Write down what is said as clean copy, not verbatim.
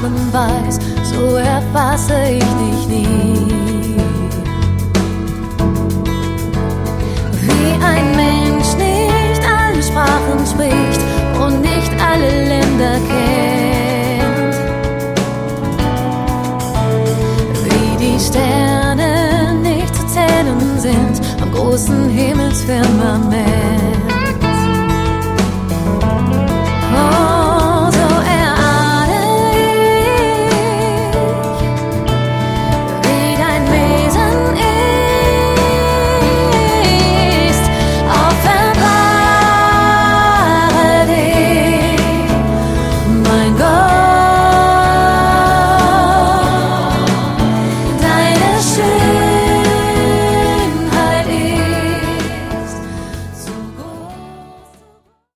Sprachen weiß, so erfasse ich dich nie. Wie ein Mensch nicht alle Sprachen spricht und nicht alle Länder kennt, wie die Sterne nicht zu zählen sind am großen Himmelsfirmament.